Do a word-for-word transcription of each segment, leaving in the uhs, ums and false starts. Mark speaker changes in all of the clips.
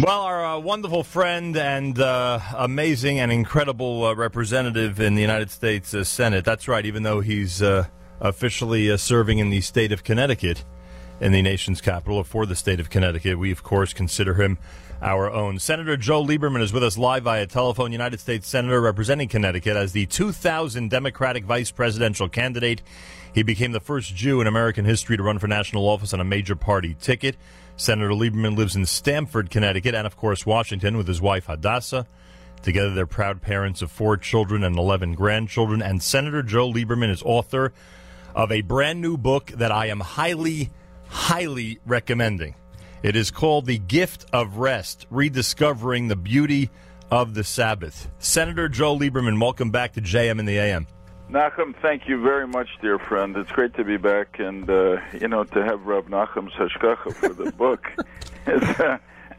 Speaker 1: Well, our uh, wonderful friend and uh, amazing and incredible uh, representative in the United States uh, Senate. That's right, even though he's uh, officially uh, serving in the state of Connecticut, in the nation's capital, or for the state of Connecticut, we, of course, consider him our own. Senator Joe Lieberman is with us live via telephone, United States Senator representing Connecticut as the two thousand Democratic vice presidential candidate. He became the first Jew in American history to run for national office on a major party ticket. Senator Lieberman lives in Stamford, Connecticut, and, of course, Washington with his wife, Hadassah. Together, they're proud parents of four children and eleven grandchildren. And Senator Joe Lieberman is author of a brand new book that I am highly, highly recommending. It is called The Gift of Rest, Rediscovering the Beauty of the Sabbath. Senator Joe Lieberman, welcome back to J M in the A M.
Speaker 2: Nachum, thank you very much, dear friend. It's great to be back, and, uh, you know, to have Rav Nachum's hashkacha for the book. It's, uh,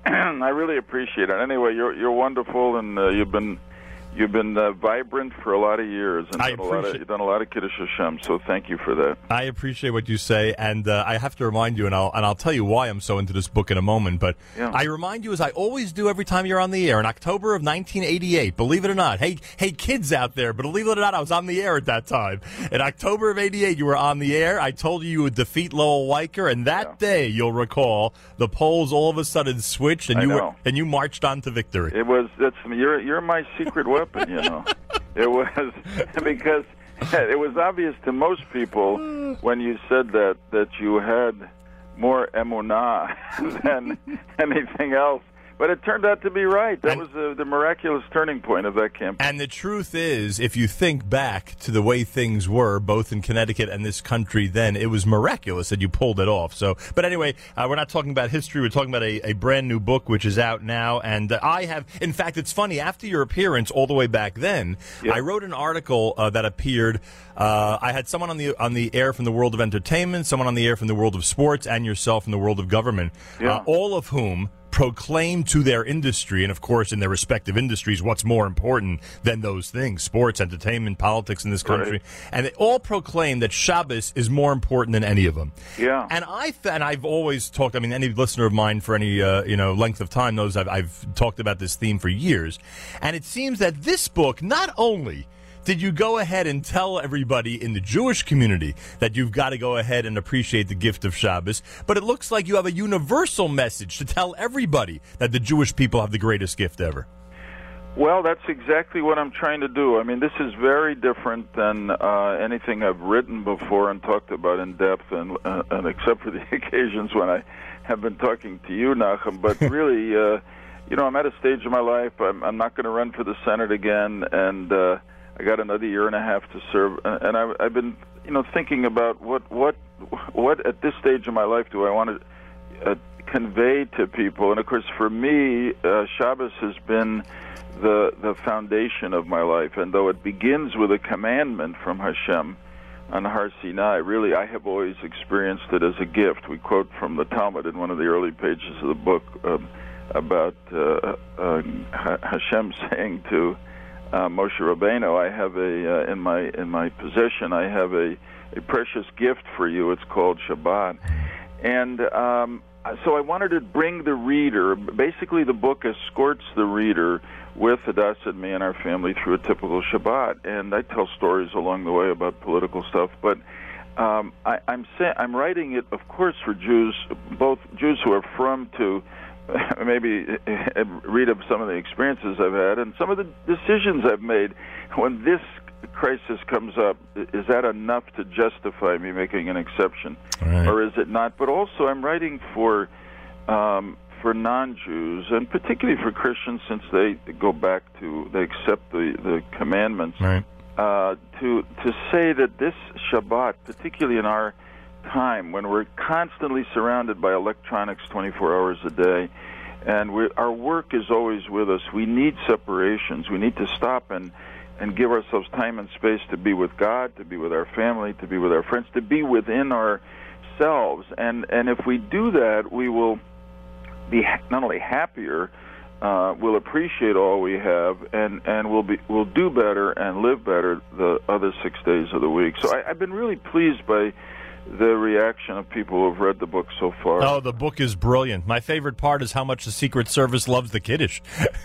Speaker 2: I really appreciate it. Anyway, you're you're wonderful, and uh, you've been you've been uh, vibrant for a lot of years, and
Speaker 1: I
Speaker 2: done a lot of, you've done a lot of Kiddush Hashem, so thank you for that.
Speaker 1: I appreciate what you say, and uh, I have to remind you, and I'll and I'll tell you why I'm so into this book in a moment, but
Speaker 2: yeah.
Speaker 1: I remind you, as I always do every time you're on the air, in October of nineteen eighty-eight, believe it or not, hey, hey, kids out there, but believe it or not, I was on the air at that time. In October of eighty-eight, you were on the air. I told you you would defeat Lowell Weicker, and that
Speaker 2: yeah.
Speaker 1: day, you'll recall, the polls all of a sudden switched, and
Speaker 2: I
Speaker 1: you
Speaker 2: know.
Speaker 1: were and you marched on to victory.
Speaker 2: It was that's you're you're my secret weapon, you know. It was because it was obvious to most people when you said that that you had more emunah than anything else. But it turned out to be right. That
Speaker 1: and,
Speaker 2: was the, the miraculous turning point of that campaign.
Speaker 1: And the truth is, if you think back to the way things were, both in Connecticut and this country then, it was miraculous that you pulled it off. So, but anyway, uh, we're not talking about history. We're talking about a, a brand new book, which is out now. And uh, I have, in fact, it's funny, after your appearance all the way back then,
Speaker 2: yeah.
Speaker 1: I wrote an article uh, that appeared. Uh, I had someone on the on the air from the world of entertainment, someone on the air from the world of sports, and yourself from the world of government,
Speaker 2: yeah.
Speaker 1: uh, all of whom proclaim to their industry, and of course in their respective industries, what's more important than those things, sports, entertainment, politics in this country.
Speaker 2: Right.
Speaker 1: And they all proclaim that Shabbos is more important than any of them.
Speaker 2: Yeah.
Speaker 1: And, I th- and I've always talked, I mean, any listener of mine for any uh, you know length of time knows I've, I've talked about this theme for years. And it seems that this book, not only did you go ahead and tell everybody in the Jewish community that you've got to go ahead and appreciate the gift of Shabbos, but it looks like you have a universal message to tell everybody that the Jewish people have the greatest gift ever.
Speaker 2: Well, that's exactly what I'm trying to do. I mean, this is very different than uh, anything I've written before and talked about in depth, and, uh, and except for the occasions when I have been talking to you, Nachum. But really, uh, you know, I'm at a stage in my life. I'm, I'm not going to run for the Senate again, and uh, I got another year and a half to serve, and I, I've been, you know, thinking about what, what, what at this stage of my life do I want to uh, convey to people. And of course, for me, uh, Shabbos has been the the foundation of my life. And though it begins with a commandment from Hashem on Har Sinai, really, I have always experienced it as a gift. We quote from the Talmud in one of the early pages of the book um, about uh, uh, Hashem saying to Uh, Moshe Rabbeinu, I have a uh, in my in my possession. I have a, a precious gift for you. It's called Shabbat, and um, so I wanted to bring the reader. Basically, the book escorts the reader with Hadassah and me and our family through a typical Shabbat, and I tell stories along the way about political stuff. But um, I, I'm say, I'm writing it, of course, for Jews, both Jews who are from to. Maybe read of some of the experiences I've had and some of the decisions I've made. When this crisis comes up, is that enough to justify me making an exception,
Speaker 1: right.
Speaker 2: or is it not? But also, I'm writing for um, for non-Jews, and particularly for Christians, since they go back to they accept the, the commandments.
Speaker 1: Right.
Speaker 2: Uh, to to say that this Shabbat, particularly in our time when we're constantly surrounded by electronics twenty-four hours a day, and we, our work is always with us. We need separations. We need to stop and, and give ourselves time and space to be with God, to be with our family, to be with our friends, to be within ourselves. And, and if we do that, we will be not only happier, uh, we'll appreciate all we have, and, and we'll, be, we'll do better and live better the other six days of the week. So I, I've been really pleased by the reaction of people who have read the book so far.
Speaker 1: Oh, the book is brilliant. My favorite part is how much the Secret Service loves the Kiddush.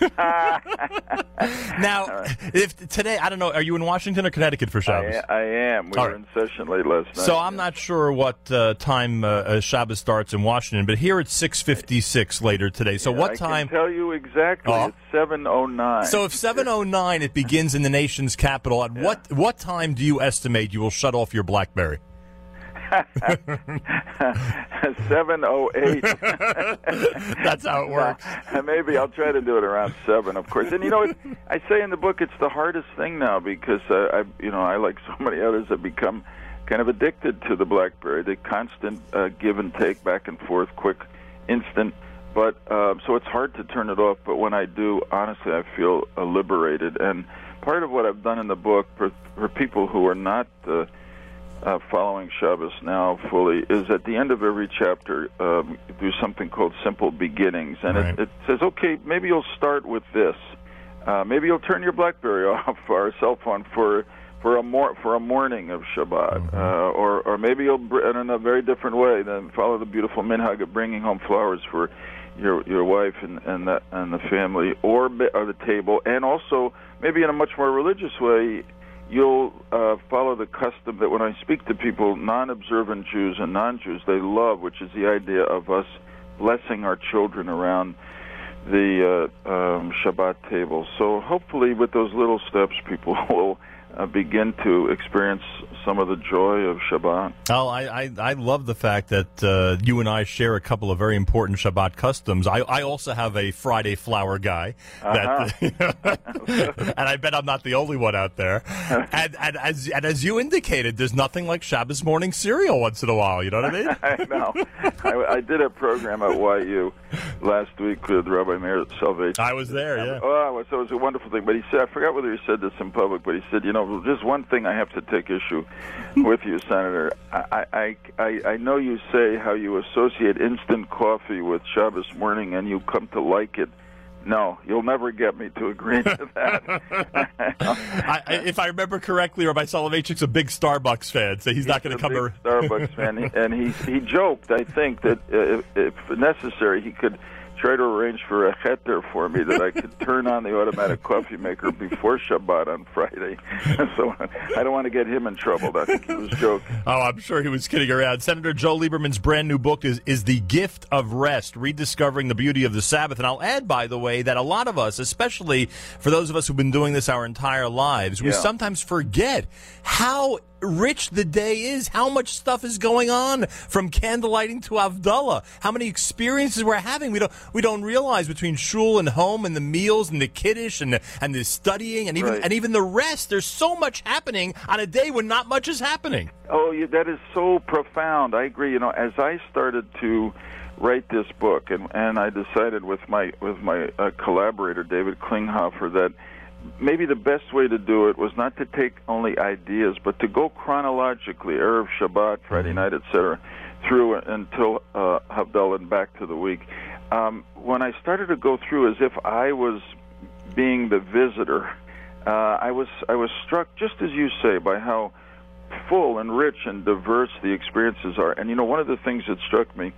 Speaker 1: Now, right. if today, I don't know, are you in Washington or Connecticut for Shabbos?
Speaker 2: I, I am. We All were right. in session late last night.
Speaker 1: So I'm not sure what uh, time uh, Shabbos starts in Washington, but here it's six fifty-six later today. So
Speaker 2: yeah,
Speaker 1: what
Speaker 2: I
Speaker 1: time?
Speaker 2: I can tell you exactly. Oh. It's seven oh nine.
Speaker 1: So if seven oh nine it begins in the nation's capital, at yeah. what what time do you estimate you will shut off your BlackBerry?
Speaker 2: seven oh eight.
Speaker 1: That's how it works.
Speaker 2: Uh, maybe I'll try to do it around seven, of course. And you know, it, I say in the book, it's the hardest thing now because uh, I, you know, I like so many others have become kind of addicted to the BlackBerry. The constant uh, give and take, back and forth, quick, instant. But uh, so it's hard to turn it off. But when I do, honestly, I feel uh, liberated. And part of what I've done in the book for, for people who are not uh, Uh, following Shabbos now fully is at the end of every chapter um, do something called Simple Beginnings, and right. it, it says, okay, maybe you'll start with this. Uh, maybe you'll turn your BlackBerry off or a cell phone for for a mor- for a morning of Shabbat, mm-hmm. uh, or or maybe you'll br- in a very different way. Then follow the beautiful minhag of bringing home flowers for your your wife and and the, and the family, or, or the table, and also maybe in a much more religious way. You'll uh, follow the custom that when I speak to people, non-observant Jews and non-Jews, they love, which is the idea of us blessing our children around the uh, um, Shabbat table. So hopefully with those little steps, people will uh, begin to experience some of the joy of Shabbat.
Speaker 1: Oh, I, I, I love the fact that uh, you and I share a couple of very important Shabbat customs. I, I also have a Friday flower guy, that, uh-huh. and I bet I'm not the only one out there. And, and, as, and as you indicated, there's nothing like Shabbos morning cereal once in a while, you know what I mean?
Speaker 2: I know. I, I did a program at Y U last week with Rabbi Meir Salvation.
Speaker 1: I was there, yeah.
Speaker 2: Oh, so it was a wonderful thing. But he said, I forgot whether he said this in public, but he said, you know, just one thing I have to take issue with you, Senator. I, I, I, I know you say how you associate instant coffee with Shabbos morning and you come to like it. No, you'll never get me to agree to that.
Speaker 1: I, if I remember correctly, Rabbi Soloveitchik's a big Starbucks fan, so he's, he's not going to come to...
Speaker 2: Starbucks fan, and he, he joked, I think, that if, if necessary, he could try to arrange for a heter for me that I could turn on the automatic coffee maker before Shabbat on Friday. So I don't want to get him in trouble. I think he was joking.
Speaker 1: Oh, I'm sure he was kidding around. Senator Joe Lieberman's brand new book is, is The Gift of Rest, Rediscovering the Beauty of the Sabbath. And I'll add, by the way, that a lot of us, especially for those of us who've been doing this our entire lives, we yeah. sometimes forget how rich the day is, how much stuff is going on from candlelighting to Havdalah, how many experiences we're having. We don't we don't realize between shul and home and the meals and the kiddush and the, and the studying and even
Speaker 2: right.
Speaker 1: and even the rest. There's so much happening on a day when not much is happening.
Speaker 2: Oh, yeah, that is so profound. I agree. You know, as I started to write this book, and and I decided with my with my uh, collaborator David Klinghoffer that maybe the best way to do it was not to take only ideas, but to go chronologically, Erev Shabbat, Friday night, et cetera, through until uh, Havdalah and back to the week. Um, when I started to go through as if I was being the visitor, uh, I was I was struck, just as you say, by how full and rich and diverse the experiences are. And, you know, one of the things that struck me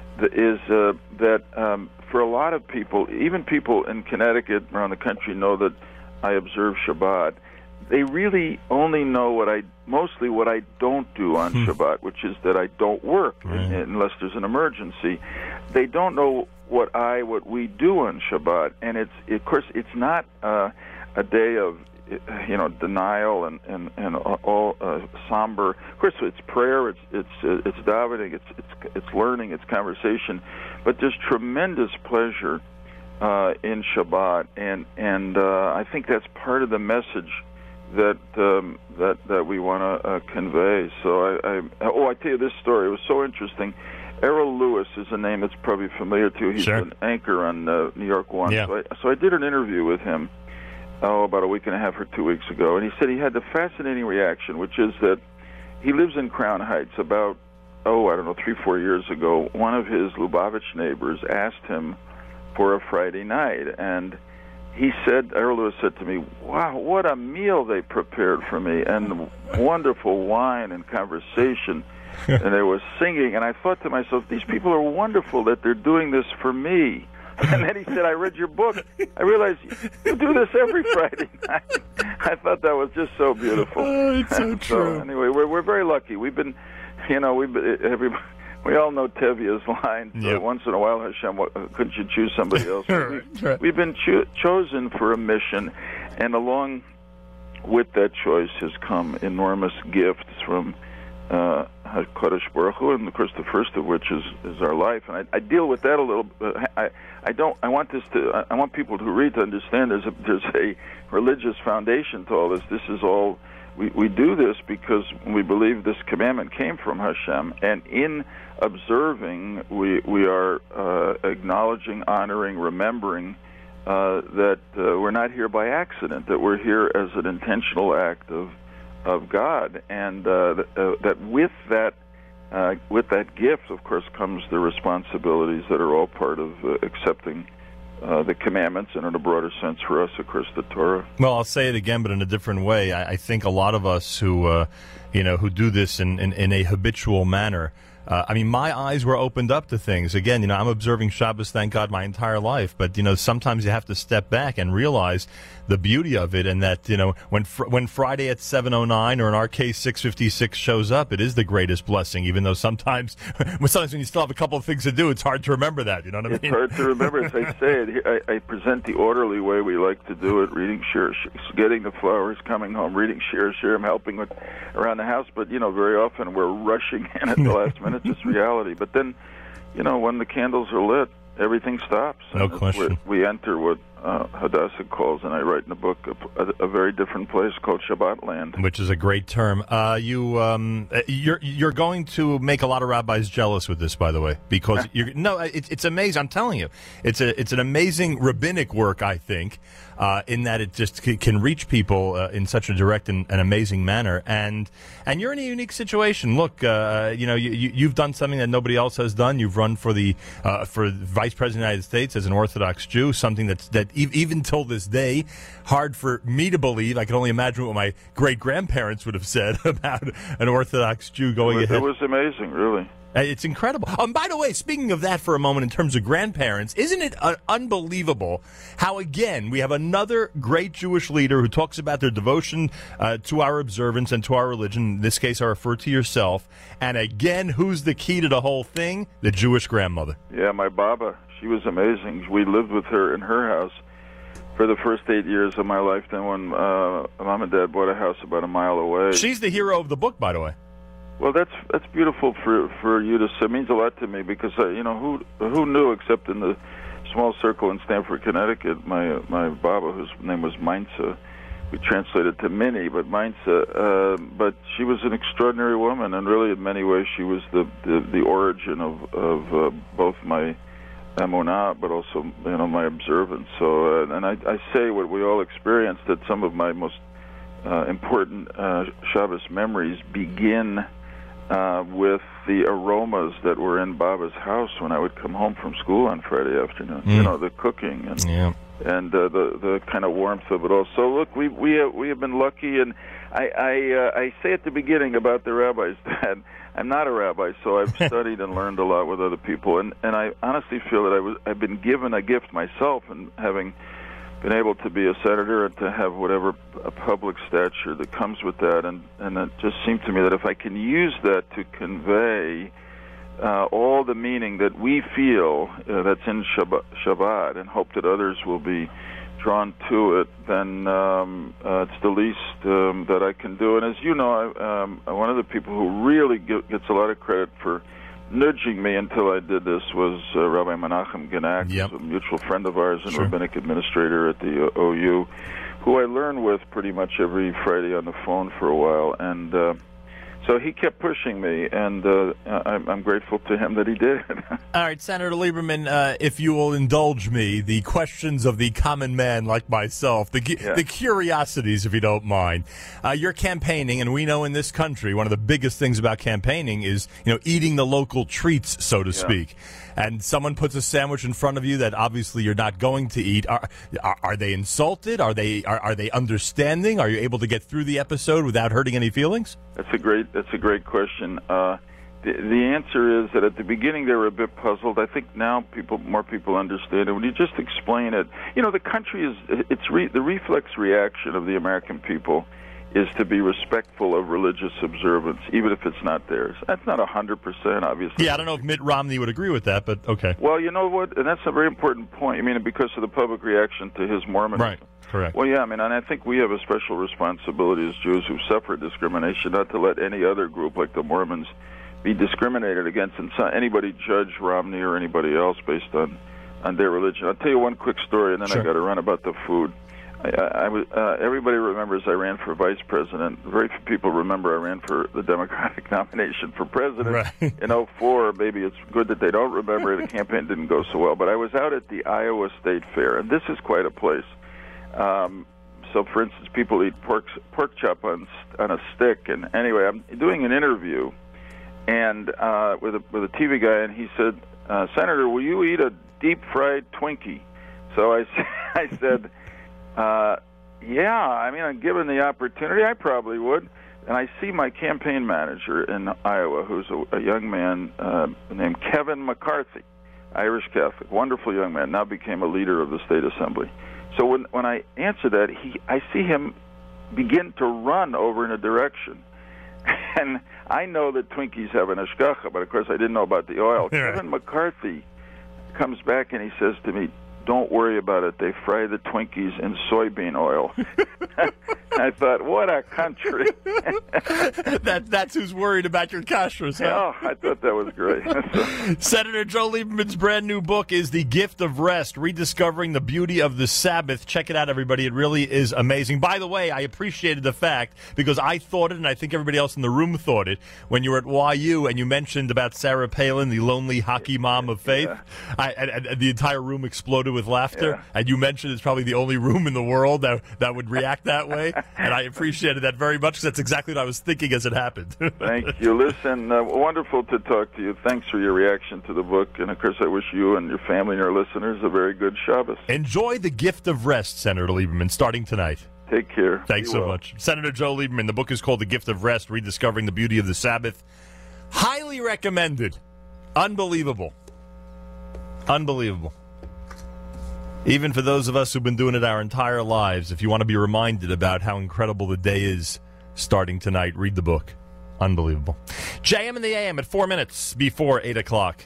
Speaker 2: is uh, that um, for a lot of people, even people in Connecticut around the country know that I observe Shabbat. They really only know what I, mostly what I don't do on Shabbat, which is that I don't work right. in, unless there's an emergency. They don't know what I, what we do on Shabbat, and it's, of course, it's not uh, a day of, you know, denial and and and all uh, somber. Of course, it's prayer, it's it's uh, it's davening, it's it's it's learning, it's conversation, but there's tremendous pleasure Uh, in Shabbat, and and uh, I think that's part of the message that um, that that we want to uh, convey. So I, I oh I tell you this story. It was so interesting. Errol Lewis is a name that's probably familiar to you. He's
Speaker 1: sure.
Speaker 2: an anchor on uh, New York One.
Speaker 1: Yeah.
Speaker 2: So, I, so I did an interview with him oh about a week and a half or two weeks ago, and he said he had the fascinating reaction, which is that he lives in Crown Heights. About oh I don't know three four years ago, one of his Lubavitch neighbors asked him for a Friday night, and he said, Errol Lewis said to me, wow, what a meal they prepared for me, and wonderful wine and conversation. and they were singing, and I thought to myself, these people are wonderful that they're doing this for me. And then he said, I read your book. I realized you do this every Friday night. I thought that was just so beautiful.
Speaker 1: Oh, it's so true.
Speaker 2: So anyway, we're we're very lucky. We've been, you know, we've been, every, we all know Tevia's line.
Speaker 1: Yep.
Speaker 2: Uh, once in a while, Hashem, what, couldn't you choose somebody else? we've,
Speaker 1: right.
Speaker 2: we've been cho- chosen for a mission, and along with that choice has come enormous gifts from uh, HaKadosh Baruch Hu, and of course the first of which is, is our life. And I, I deal with that a little. Uh, I I don't. I want this to. I want people to read to understand. There's a there's a religious foundation to all this. This is all. We we do this because we believe this commandment came from Hashem, and in observing, we we are uh, acknowledging, honoring, remembering uh, that uh, we're not here by accident. That we're here as an intentional act of of God, and uh, th- uh, that with that. Uh, with that gift, of course, comes the responsibilities that are all part of uh, accepting uh, the commandments, and in a broader sense for us, of course, the Torah.
Speaker 1: Well, I'll say it again, but in a different way. I, I think a lot of us who, uh, you know, who do this in, in, in a habitual manner, uh, I mean, my eyes were opened up to things. Again, you know, I'm observing Shabbos, thank God, my entire life. But, you know, sometimes you have to step back and realize the beauty of it, and that, you know, when fr- when Friday at seven oh nine, or in our case six fifty-six, shows up, it is the greatest blessing, even though sometimes, sometimes when you still have a couple of things to do, it's hard to remember that, you know what I mean?
Speaker 2: It's hard to remember. As I say it, I, I present the orderly way we like to do it, reading Shir, getting the flowers, coming home, reading Shir, Shir, helping with around the house, but, you know, very often we're rushing in at the last minute. It's reality. But then, you know, when the candles are lit, everything stops.
Speaker 1: No
Speaker 2: and
Speaker 1: question.
Speaker 2: We enter what uh, Hadassah calls, and I write in the book, a, a, a very different place called Shabbat land.
Speaker 1: Which is a great term. Uh, you, um, you're you're going to make a lot of rabbis jealous with this, by the way, because you're no, it's it's amazing. I'm telling you, it's a it's an amazing rabbinic work, I think, uh, in that it just c- can reach people uh, in such a direct and, and amazing manner. And and you're in a unique situation. Look, uh, you know, you, you you've done something that nobody else has done. You've run for the uh, for Vice President of the United States as an Orthodox Jew, something that's that e- even till this day, hard for me to believe. I can only imagine what my great-grandparents would have said about an Orthodox Jew going
Speaker 2: it was,
Speaker 1: ahead.
Speaker 2: It was amazing, really.
Speaker 1: It's incredible. Um, by the way, speaking of that for a moment in terms of grandparents, isn't it uh, unbelievable how, again, we have another great Jewish leader who talks about their devotion uh, to our observance and to our religion. In this case, I refer to yourself. And again, who's the key to the whole thing? The Jewish grandmother.
Speaker 2: Yeah, my Baba. She was amazing. We lived with her in her house for the first eight years of my life. Then when uh, Mom and Dad bought a house about a mile away.
Speaker 1: She's the hero of the book, by the way.
Speaker 2: Well, that's that's beautiful for for you to say. It means a lot to me because uh, you know who who knew except in the small circle in Stamford, Connecticut. My my Baba, whose name was Mainza, we translated to Minnie, but Mainza. Uh, but she was an extraordinary woman, and really, in many ways, she was the the, the origin of of uh, both my emunah, but also you know my observance. So, uh, and I, I say what we all experienced, that some of my most uh, important uh, Shabbos memories begin uh, with the aromas that were in Baba's house when I would come home from school on Friday afternoon. Mm. You know, the cooking and
Speaker 1: yeah.
Speaker 2: and uh, the the kind of warmth of it all. So, look, we we have, we have been lucky, and I I, uh, I say at the beginning about the rabbis that I'm not a rabbi, so I've studied and learned a lot with other people, and, and I honestly feel that I was I've been given a gift myself, and having been able to be a senator and to have whatever a public stature that comes with that, and and it just seemed to me that if I can use that to convey uh, all the meaning that we feel uh, that's in Shabbat, Shabbat, and hope that others will be drawn to it, then um, uh, it's the least um, that I can do. And as you know, I, um, one of the people who really get, gets a lot of credit for nudging me until I did this was uh, Rabbi Menachem Genack,
Speaker 1: yep.
Speaker 2: who's a mutual friend of ours and
Speaker 1: sure.
Speaker 2: rabbinic administrator at the uh, O U, who I learn with pretty much every Friday on the phone for a while. And uh, so he kept pushing me, and uh, I'm, I'm grateful to him that he did.
Speaker 1: All right, Senator Lieberman, uh, if you will indulge me, the questions of the common man like myself, the yeah. the curiosities, if you don't mind. Uh, you're campaigning, and we know in this country one of the biggest things about campaigning is, you know, eating the local treats, so to yeah. speak. And someone puts a sandwich in front of you that obviously you're not going to eat. Are are, are they insulted? Are they are, are they understanding? Are you able to get through the episode without hurting any feelings?
Speaker 2: That's a great that's a great question. Uh, the, the answer is that at the beginning they were a bit puzzled. I think now people, more people understand it. When you just explain it, you know, the country is, it's re, the reflex reaction of the American people is to be respectful of religious observance, even if it's not theirs. That's not one hundred percent, obviously.
Speaker 1: Yeah, I don't know if Mitt Romney would agree with that, but okay.
Speaker 2: Well, you know what? And that's a very important point. I mean, because of the public reaction to his Mormonism.
Speaker 1: Right, correct.
Speaker 2: Well, yeah, I mean, and I think we have a special responsibility as Jews who suffer discrimination not to let any other group like the Mormons be discriminated against and so anybody judge Romney or anybody else based on, on their religion. I'll tell you one quick story, and then
Speaker 1: Sure.
Speaker 2: I got to run about the food. I, I, I was, uh, everybody remembers I ran for vice president. Very few people remember I ran for the Democratic nomination for president
Speaker 1: Right.
Speaker 2: in oh four. Maybe it's good that they don't remember. The campaign didn't go so well. But I was out at the Iowa State Fair, and this is quite a place. Um, so, for instance, people eat pork, pork chop on, on a stick. And anyway, I'm doing an interview and uh, with, a, with a T V guy, and he said, uh, Senator, will you eat a deep-fried Twinkie? So I, I said... Uh, yeah, I mean, I'm given the opportunity, I probably would. And I see my campaign manager in Iowa, who's a, a young man uh, named Kevin McCarthy, Irish Catholic, wonderful young man, now became a leader of the state assembly. So when when I answer that, he I see him begin to run over in a direction. And I know that Twinkies have an hashgacha, but of course I didn't know about the oil.
Speaker 1: Yeah.
Speaker 2: Kevin McCarthy comes back and he says to me, don't worry about it. They fry the Twinkies in soybean oil. I thought, what a country.
Speaker 1: that, that's who's worried about your kashrus, huh?
Speaker 2: Oh, I thought that was great.
Speaker 1: Senator Joe Lieberman's brand new book is The Gift of Rest, Rediscovering the Beauty of the Sabbath. Check it out, everybody. It really is amazing. By the way, I appreciated the fact, because I thought it, and I think everybody else in the room thought it, when you were at Y U and you mentioned about Sarah Palin, the lonely hockey mom of faith.
Speaker 2: Yeah.
Speaker 1: I, and, and the entire room exploded with laughter.
Speaker 2: Yeah.
Speaker 1: And you mentioned it's probably the only room in the world that, that would react that way. And I appreciated that very much, because that's exactly what I was thinking as it happened.
Speaker 2: Thank you. Listen, uh, wonderful to talk to you. Thanks for your reaction to the book. And, of course, I wish you and your family and your listeners a very good Shabbos.
Speaker 1: Enjoy The Gift of Rest, Senator Lieberman, starting tonight.
Speaker 2: Take care.
Speaker 1: Thanks
Speaker 2: Be
Speaker 1: so
Speaker 2: well.
Speaker 1: much. Senator Joe Lieberman, the book is called The Gift of Rest, Rediscovering the Beauty of the Sabbath. Highly recommended. Unbelievable. Unbelievable. Even for those of us who've been doing it our entire lives, if you want to be reminded about how incredible the day is starting tonight, read the book. Unbelievable. J M in the A M at four minutes before eight o'clock.